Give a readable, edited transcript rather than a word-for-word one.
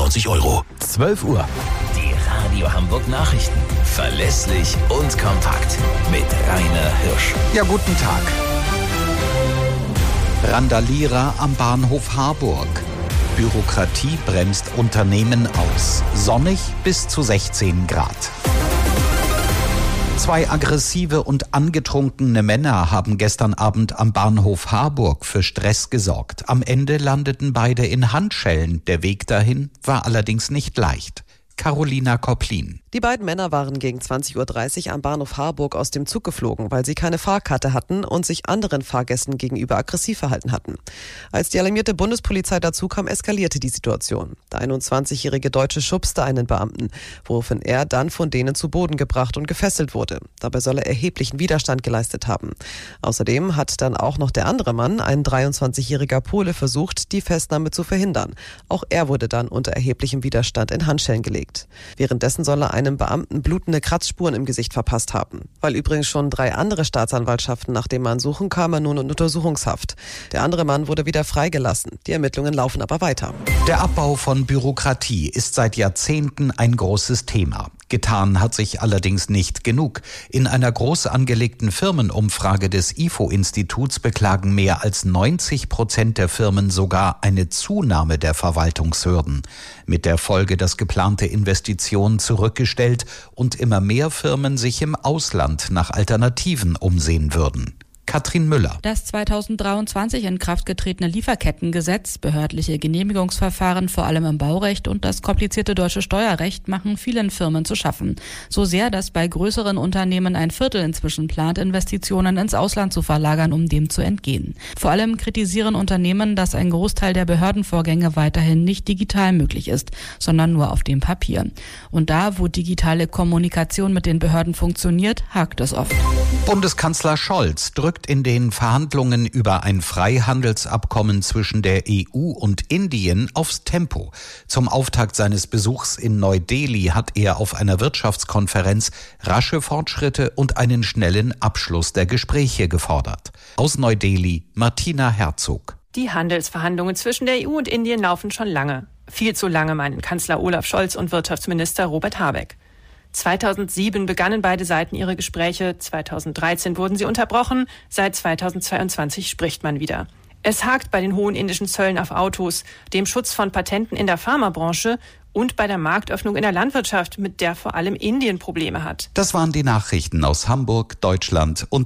€99. 12 Uhr. Die Radio Hamburg Nachrichten. Verlässlich und kompakt. Mit Rainer Hirsch. Ja, guten Tag. Randalierer am Bahnhof Harburg. Bürokratie bremst Unternehmen aus. Sonnig bis zu 16 Grad. 2 aggressive und angetrunkene Männer haben gestern Abend am Bahnhof Harburg für Stress gesorgt. Am Ende landeten beide in Handschellen. Der Weg dahin war allerdings nicht leicht. Carolina Kopplin. Die beiden Männer waren gegen 20.30 Uhr am Bahnhof Harburg aus dem Zug geflogen, weil sie keine Fahrkarte hatten und sich anderen Fahrgästen gegenüber aggressiv verhalten hatten. Als die alarmierte Bundespolizei dazu kam, eskalierte die Situation. Der 21-jährige Deutsche schubste einen Beamten, woraufhin er dann von denen zu Boden gebracht und gefesselt wurde. Dabei soll er erheblichen Widerstand geleistet haben. Außerdem hat dann auch noch der andere Mann, ein 23-jähriger Pole, versucht, die Festnahme zu verhindern. Auch er wurde dann unter erheblichem Widerstand in Handschellen gelegt. Währenddessen soll er einem Beamten blutende Kratzspuren im Gesicht verpasst haben. Weil übrigens schon 3 andere Staatsanwaltschaften nach dem Mann suchen, kam er nun in Untersuchungshaft. Der andere Mann wurde wieder freigelassen. Die Ermittlungen laufen aber weiter. Der Abbau von Bürokratie ist seit Jahrzehnten ein großes Thema. Getan hat sich allerdings nicht genug. In einer groß angelegten Firmenumfrage des IFO-Instituts beklagen mehr als 90% der Firmen sogar eine Zunahme der Verwaltungshürden. Mit der Folge, dass geplante Investitionen zurückgestellt und immer mehr Firmen sich im Ausland nach Alternativen umsehen würden. Katrin Müller. Das 2023 in Kraft getretene Lieferkettengesetz, behördliche Genehmigungsverfahren vor allem im Baurecht und das komplizierte deutsche Steuerrecht machen vielen Firmen zu schaffen. So sehr, dass bei größeren Unternehmen ein Viertel inzwischen plant, Investitionen ins Ausland zu verlagern, um dem zu entgehen. Vor allem kritisieren Unternehmen, dass ein Großteil der Behördenvorgänge weiterhin nicht digital möglich ist, sondern nur auf dem Papier. Und da, wo digitale Kommunikation mit den Behörden funktioniert, hakt es oft. Bundeskanzler Scholz drückt in den Verhandlungen über ein Freihandelsabkommen zwischen der EU und Indien aufs Tempo. Zum Auftakt seines Besuchs in Neu-Delhi hat er auf einer Wirtschaftskonferenz rasche Fortschritte und einen schnellen Abschluss der Gespräche gefordert. Aus Neu-Delhi, Martina Herzog. Die Handelsverhandlungen zwischen der EU und Indien laufen schon lange. Viel zu lange, meinen Kanzler Olaf Scholz und Wirtschaftsminister Robert Habeck. 2007 begannen beide Seiten ihre Gespräche, 2013 wurden sie unterbrochen, seit 2022 spricht man wieder. Es hakt bei den hohen indischen Zöllen auf Autos, dem Schutz von Patenten in der Pharmabranche und bei der Marktöffnung in der Landwirtschaft, mit der vor allem Indien Probleme hat. Das waren die Nachrichten aus Hamburg, Deutschland und